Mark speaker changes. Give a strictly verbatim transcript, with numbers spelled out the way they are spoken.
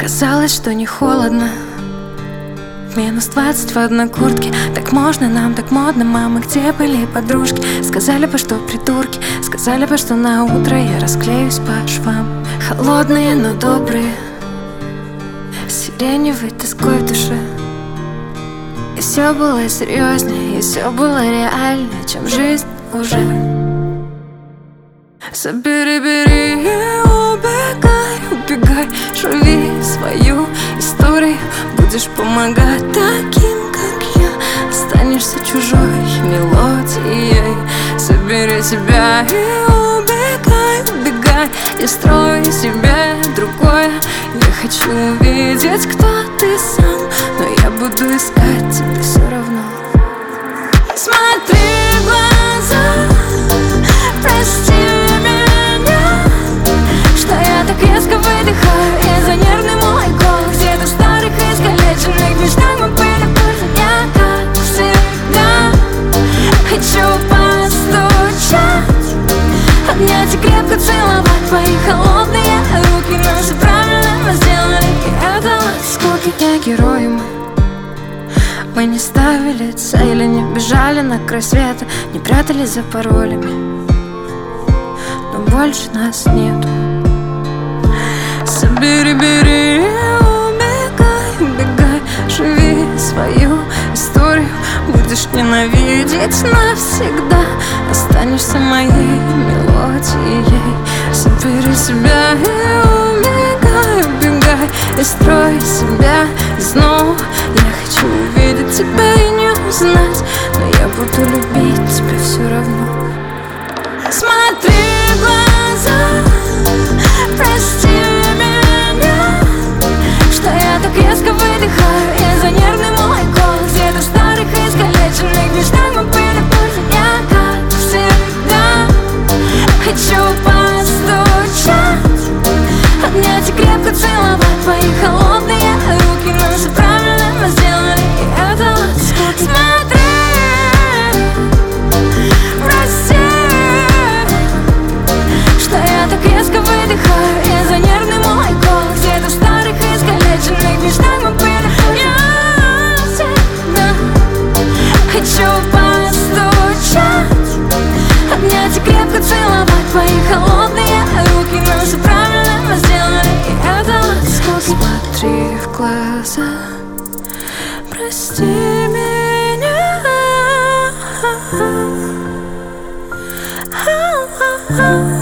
Speaker 1: Казалось, что не холодно. Минус двадцать в одной куртке. Так можно нам, так модно. Мамы, где были подружки? Сказали бы, что придурки. Сказали бы, что на утро я расклеюсь по швам. Холодные, но добрые, сиреневой тоской в душе. И все было серьезнее, и все было реальнее, чем жизнь уже. Собери, бери и убегай, убегай, живи свою историю. Будешь помогать таким, как я. Останешься чужой мелодией. Собери себя и убегай, убегай, и строй себе другое. Я хочу увидеть, кто ты сам, но я буду искать тебя все равно. Смотри в глаза, прости меня, что я так резко выдыхаю из-за нервный мой голос. Где-то в старых искалеченных мечтах мы были похожи. Я, как всегда, хочу постучать, обнять и крепко целовать твои холодные руки. Но все правильно мы сделали, и это от скуки. Не герои мы. Мы не ставили цели, не бежали на край света, не прятались за паролями, но больше нас нету. Собери, бери, убегай, убегай, живи свою историю. Будешь ненавидеть навсегда, останешься моей мелодией. Собери себя и убегай, убегай, и строй себя снова. Я хочу увидеть тебя и не узнать, но я буду любить тебя все равно. Смотри в глаза, прости меня, что я так резко выдыхаю из-за нервный мой голос. Где-то в старых искалеченных мечтах мы были позже. Я, как всегда, хочу постучать, обнять и крепко целовать твои холодные руки. Но все правильно мы сделали, и это от скуки. Смотри, прости, что я так резко выдыхаю из-за нервный мой голос. Где-то в старых искалеченных мечтах мы были. Я всегда хочу постучать, обнять и крепко целовать твои холодные руки. Но все правильно мы сделали, и это от скуки. Смотри в глаза, прости меня.